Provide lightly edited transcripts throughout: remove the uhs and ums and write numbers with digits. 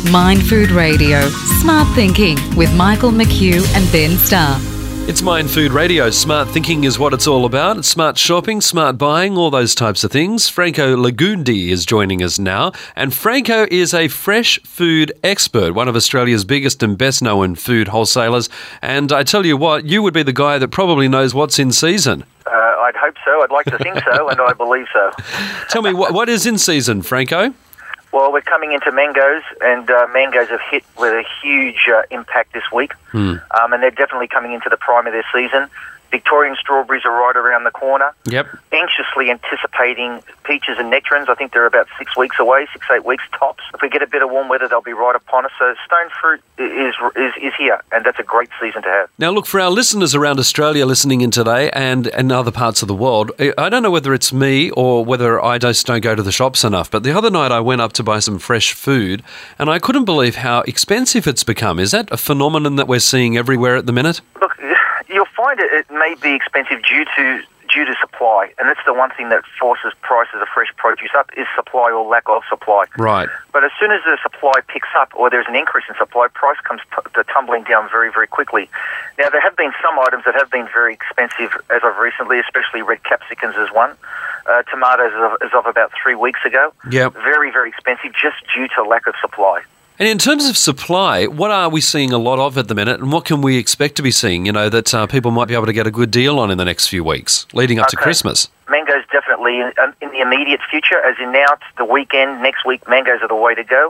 Mind Food Radio, Smart Thinking with Michael McHugh and Ben Starr. It's Mind Food Radio. Smart thinking is what it's all about. It's smart shopping, smart buying, all those types of things. Franco Lagundi is joining us now. And Franco is a fresh food expert, one of Australia's biggest and best known food wholesalers. And I tell you what, you would be the guy that probably knows what's in season. I'd hope so. I'd like to think so, and I believe so. Tell me, what is in season, Franco? Well, we're coming into mangoes, and mangoes have hit with a huge impact this week, and they're definitely coming into the prime of their season. Victorian strawberries are right around the corner. Yep. Anxiously anticipating peaches and nectarines. I think they're about 6 weeks away, 6-8 weeks tops. If we get a bit of warm weather, they'll be right upon us. So stone fruit is here, and that's a great season to have. Now, look, for our listeners around Australia listening in today and other parts of the world, I don't know whether it's me or whether I just don't go to the shops enough, but the other night I went up to buy some fresh food, and I couldn't believe how expensive it's become. Is that a phenomenon that we're seeing everywhere at the minute? Look, you'll find it may be expensive due to supply, and that's the one thing that forces prices of fresh produce up is supply or lack of supply. Right. But as soon as the supply picks up or there's an increase in supply, price comes tumbling down very, very quickly. Now, there have been some items that have been very expensive as of recently, especially red capsicums is one. Tomatoes is of about 3 weeks ago. Yep. Very, very expensive just due to lack of supply. And in terms of supply, what are we seeing a lot of at the minute, and what can we expect to be seeing, that people might be able to get a good deal on in the next few weeks, leading up to Christmas? Mangoes definitely in the immediate future, as in now, it's the weekend, next week, mangoes are the way to go.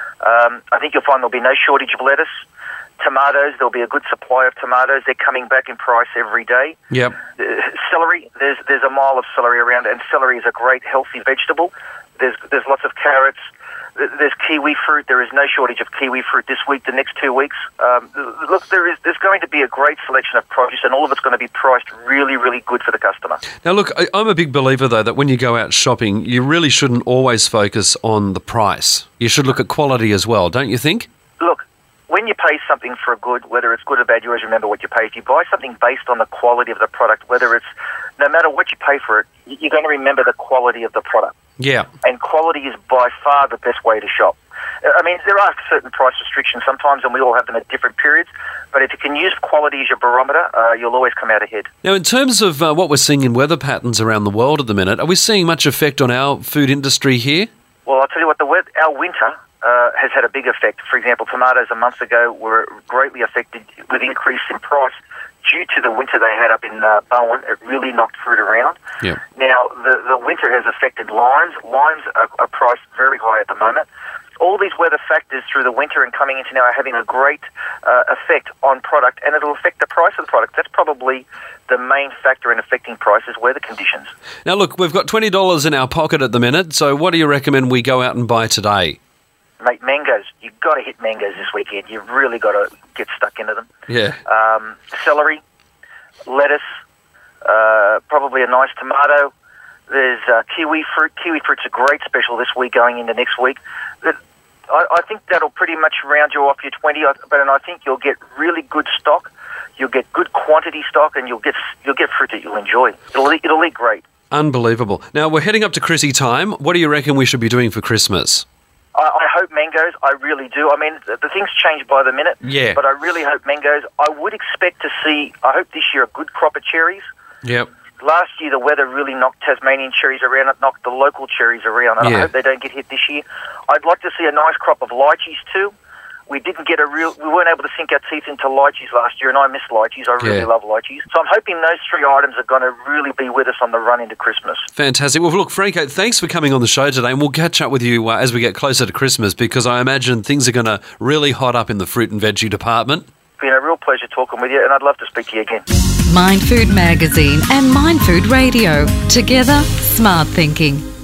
I think you'll find there'll be no shortage of lettuce. Tomatoes, there'll be a good supply of tomatoes. They're coming back in price every day. Yep. Celery, there's a mile of celery around, and celery is a great, healthy vegetable. There's lots of carrots. There's kiwi fruit. There is no shortage of kiwi fruit this week, the next 2 weeks. Look, there's going to be a great selection of produce, and all of it's going to be priced really, really good for the customer. Now, look, I'm a big believer, though, that when you go out shopping, you really shouldn't always focus on the price. You should look at quality as well, don't you think? Look, when you pay something for a good, whether it's good or bad, you always remember what you pay. If you buy something based on the quality of the product, whether it's, no matter what you pay for it, you're going to remember the quality of the product. Yeah. And quality is by far the best way to shop. I mean, there are certain price restrictions sometimes, and we all have them at different periods, but if you can use quality as your barometer, you'll always come out ahead. Now, in terms of what we're seeing in weather patterns around the world at the minute, are we seeing much effect on our food industry here? Well, I'll tell you what, our winter has had a big effect. For example, tomatoes a month ago were greatly affected with increase in price due to the winter they had up in Bowen. It really knocked fruit around. Yeah. Now, the winter has affected limes. Limes are priced very high at the moment. All these weather factors through the winter and coming into now are having a great effect on product, and it'll affect the price of the product. That's probably the main factor in affecting prices, weather conditions. Now, look, we've got $20 in our pocket at the minute, so what do you recommend we go out and buy today? Mate, mangoes. You've got to hit mangoes this weekend. You've really got to get stuck into them. Yeah. Celery, lettuce, probably a nice tomato. There's kiwi fruit. Kiwi fruit's a great special this week going into next week. I think that'll pretty much round you off your 20, but I think you'll get really good stock. You'll get good quantity stock, and you'll get fruit that you'll enjoy. It'll eat great. Unbelievable. Now, we're heading up to Chrissy time. What do you reckon we should be doing for Christmas? I hope mangoes. I really do. I mean, the things change by the minute. Yeah. But I really hope mangoes. I would expect to see, I hope this year, a good crop of cherries. Yep. Last year, the weather really knocked Tasmanian cherries around. It knocked the local cherries around. And I hope they don't get hit this year. I'd like to see a nice crop of lychees too. We weren't able to sink our teeth into lychees last year, and I miss lychees. I really love lychees. So I'm hoping those three items are going to really be with us on the run into Christmas. Fantastic. Well, look, Franco, thanks for coming on the show today, and we'll catch up with you as we get closer to Christmas, because I imagine things are going to really hot up in the fruit and veggie department. It's been a real pleasure talking with you, and I'd love to speak to you again. Mind Food Magazine and Mind Food Radio. Together, smart thinking.